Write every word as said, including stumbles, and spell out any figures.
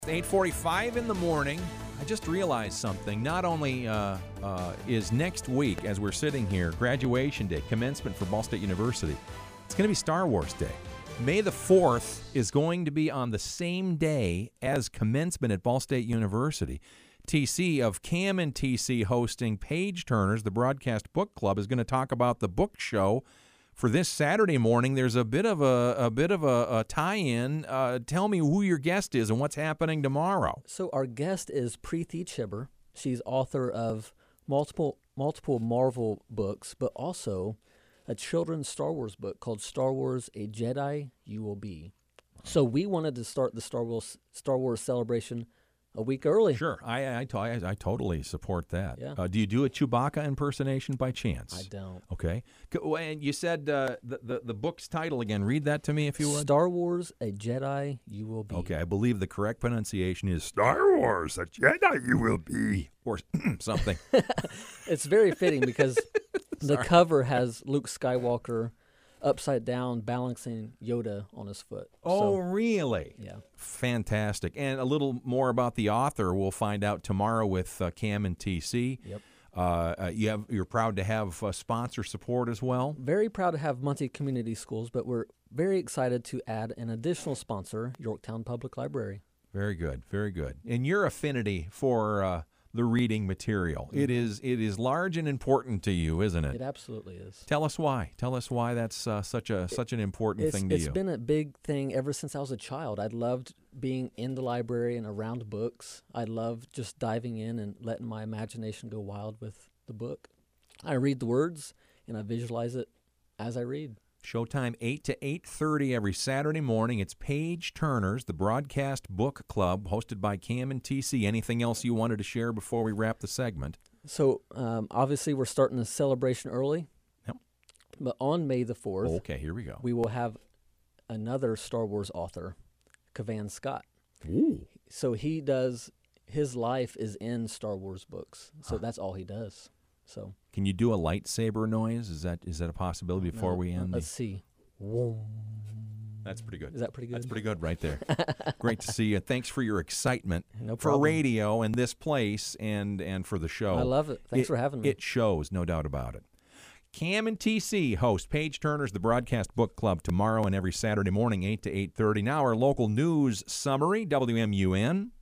eight forty-five in the morning. I just realized something. Not only uh, uh, is next week, as we're sitting here, graduation day, commencement for Ball State University, it's going to be Star Wars Day. May the fourth is going to be on the same day as commencement at Ball State University. T C of Cam and T C hosting Page Turners, the Broadcast Book Club, is going to talk about the book show for this Saturday morning. There's a bit of a, a bit of a, a tie-in. Uh, tell me who your guest is and what's happening tomorrow. So our guest is Preeti Chhibber. She's author of multiple multiple Marvel books, but also a children's Star Wars book called Star Wars: A Jedi You Will Be. So we wanted to start the Star Wars Star Wars celebration a week early. Sure, I I, I, I totally support that. Yeah. Uh, do you do a Chewbacca impersonation by chance? I don't. Okay. Go- And you said uh, the, the the book's title again. Read that to me if you would. Star Wars: A Jedi You Will Be. Okay, I believe the correct pronunciation is Star Wars: A Jedi You Will Be, or something. It's very fitting because the cover has Luke Skywalker upside down balancing Yoda on his foot. Oh, So, really? yeah. Fantastic. And a little more about the author we'll find out tomorrow with uh, Cam and T C. Yep. Uh, uh, you have, you're proud to have uh, sponsor support as well? Very proud to have Muncie Community Schools, but we're very excited to add an additional sponsor, Yorktown Public Library. Very good, very good. And your affinity for uh, the reading material, it is it is large and important to you, isn't it? It absolutely is. Tell us why. Tell us why that's uh, such a such an important It's, thing to it's you. been a big thing ever since I was a child. I loved being in the library and around books. I loved just diving in and letting my imagination go wild with the book. I read the words and I visualize it as I read. Showtime eight to eight thirty every Saturday morning. It's Page Turners, the Broadcast Book Club, hosted by Cam and T C. Anything else you wanted to share before we wrap the segment? So um, obviously we're starting the celebration early. Yep. But on May the fourth, Okay, here we go. we will have another Star Wars author, Cavan Scott. Ooh. So he does, his life is in Star Wars books. So that's all he does. So Can you do a lightsaber noise? Is that is that a possibility before now, we uh, end? let's The... see. Whoom. That's pretty good. Is that pretty good? That's pretty good right there. Great to see you. Thanks for your excitement No for problem. radio and this place and and for the show. I love it. Thanks It- for having me. It shows, no doubt about it. Cam and T C host Page Turner's The Broadcast Book Club tomorrow and every Saturday morning, eight to eight thirty. Now our local news summary, W M U N.